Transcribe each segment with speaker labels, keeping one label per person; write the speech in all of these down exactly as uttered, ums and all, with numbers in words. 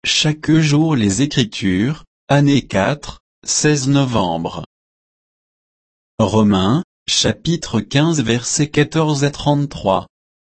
Speaker 1: Chaque jour les Écritures, année quatre, seize novembre. Romains, chapitre quinze versets quatorze à trente-trois.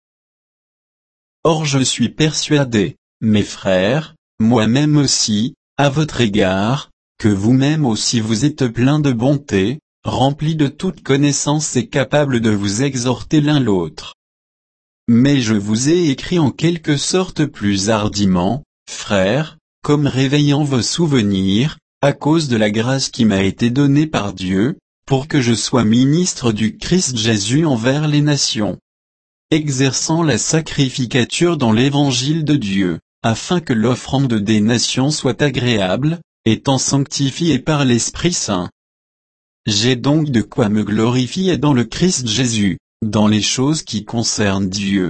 Speaker 1: Or je suis persuadé, mes frères, moi-même aussi, à votre égard, que vous-même aussi vous êtes pleins de bonté, remplis de toute connaissance et capables de vous exhorter l'un l'autre. Mais je vous ai écrit en quelque sorte plus hardiment, frères, comme réveillant vos souvenirs, à cause de la grâce qui m'a été donnée par Dieu, pour que je sois ministre du Christ Jésus envers les nations, exerçant la sacrificature dans l'évangile de Dieu, afin que l'offrande des nations soit agréable, étant sanctifiée par l'Esprit Saint. J'ai donc de quoi me glorifier dans le Christ Jésus, dans les choses qui concernent Dieu.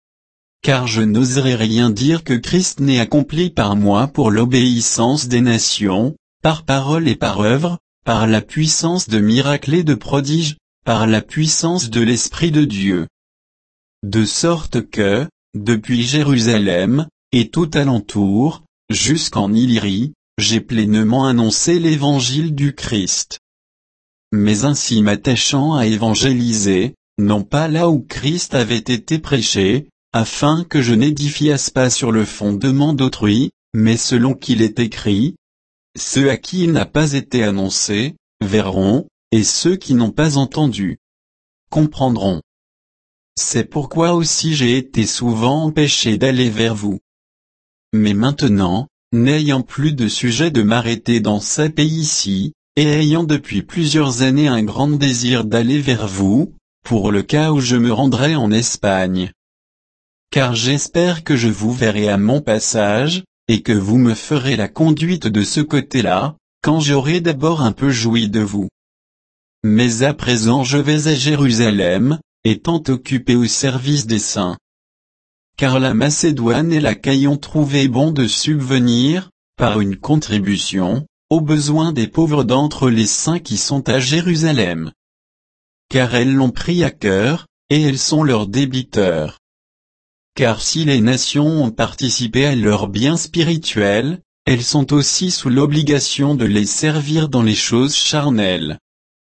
Speaker 1: Car je n'oserais rien dire que Christ n'ait accompli par moi pour l'obéissance des nations, par parole et par œuvre, par la puissance de miracles et de prodiges, par la puissance de l'Esprit de Dieu. De sorte que, depuis Jérusalem, et tout alentour, jusqu'en Illyrie, j'ai pleinement annoncé l'évangile du Christ. Mais ainsi m'attachant à évangéliser, non pas là où Christ avait été prêché, afin que je n'édifiasse pas sur le fondement d'autrui, mais selon qu'il est écrit, « Ceux à qui il n'a pas été annoncé, verront, et ceux qui n'ont pas entendu, comprendront. » C'est pourquoi aussi j'ai été souvent empêché d'aller vers vous. Mais maintenant, n'ayant plus de sujet de m'arrêter dans ce pays-ci, et ayant depuis plusieurs années un grand désir d'aller vers vous, pour le cas où je me rendrai en Espagne. Car j'espère que je vous verrai à mon passage, et que vous me ferez la conduite de ce côté-là, quand j'aurai d'abord un peu joui de vous. Mais à présent je vais à Jérusalem, étant occupé au service des saints. Car la Macédoine et l'Achaïe ont trouvé bon de subvenir, par une contribution, aux besoins des pauvres d'entre les saints qui sont à Jérusalem. Car elles l'ont pris à cœur, et elles sont leurs débiteurs. Car si les nations ont participé à leurs biens spirituels, elles sont aussi sous l'obligation de les servir dans les choses charnelles.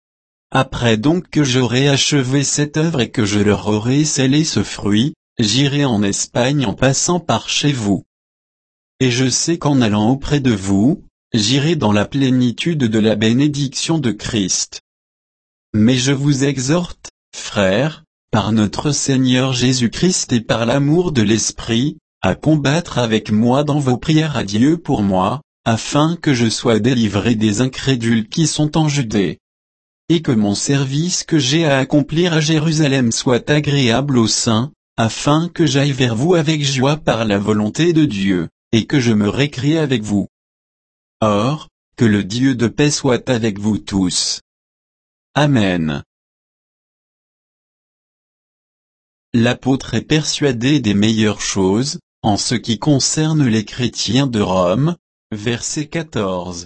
Speaker 1: Après donc que j'aurai achevé cette œuvre et que je leur aurai scellé ce fruit, j'irai en Espagne en passant par chez vous. Et je sais qu'en allant auprès de vous, j'irai dans la plénitude de la bénédiction de Christ. Mais je vous exhorte, frères, par notre Seigneur Jésus-Christ et par l'amour de l'Esprit, à combattre avec moi dans vos prières à Dieu pour moi, afin que je sois délivré des incrédules qui sont en Judée. Et que mon service que j'ai à accomplir à Jérusalem soit agréable aux saints, afin que j'aille vers vous avec joie par la volonté de Dieu, et que je me récrie avec vous. Or, que le Dieu de paix soit avec vous tous. Amen. L'apôtre est persuadé des meilleures choses, en ce qui concerne les chrétiens de Rome, verset quatorze.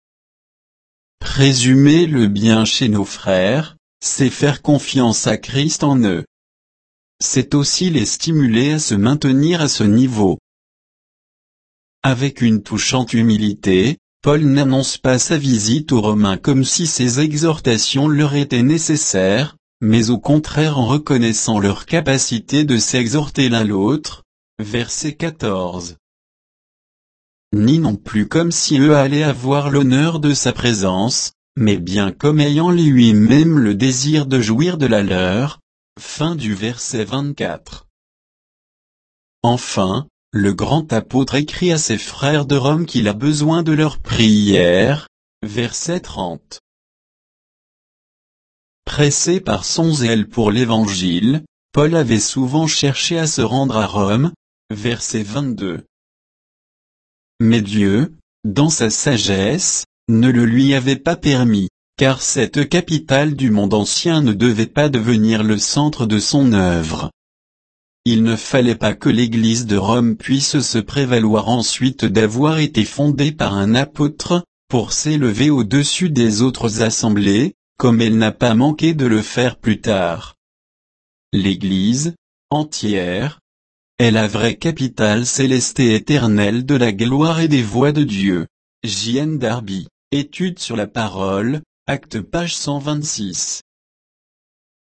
Speaker 1: Présumer le bien chez nos frères, c'est faire confiance à Christ en eux. C'est aussi les stimuler à se maintenir à ce niveau. Avec une touchante humilité, Paul n'annonce pas sa visite aux Romains comme si ses exhortations leur étaient nécessaires, mais au contraire en reconnaissant leur capacité de s'exhorter l'un l'autre, verset quatorze. Ni non plus comme si eux allaient avoir l'honneur de sa présence, mais bien comme ayant lui-même le désir de jouir de la leur. Fin du verset vingt-quatre. Enfin, le grand apôtre écrit à ses frères de Rome qu'il a besoin de leur prière, verset trente. Pressé par son zèle pour l'Évangile, Paul avait souvent cherché à se rendre à Rome, verset vingt-deux. Mais Dieu, dans sa sagesse, ne le lui avait pas permis, car cette capitale du monde ancien ne devait pas devenir le centre de son œuvre. Il ne fallait pas que l'Église de Rome puisse se prévaloir ensuite d'avoir été fondée par un apôtre, pour s'élever au-dessus des autres assemblées, comme elle n'a pas manqué de le faire plus tard. L'Église, entière, est la vraie capitale céleste et éternelle de la gloire et des voies de Dieu. J N Darby, Étude sur la parole, Actes page cent vingt-six.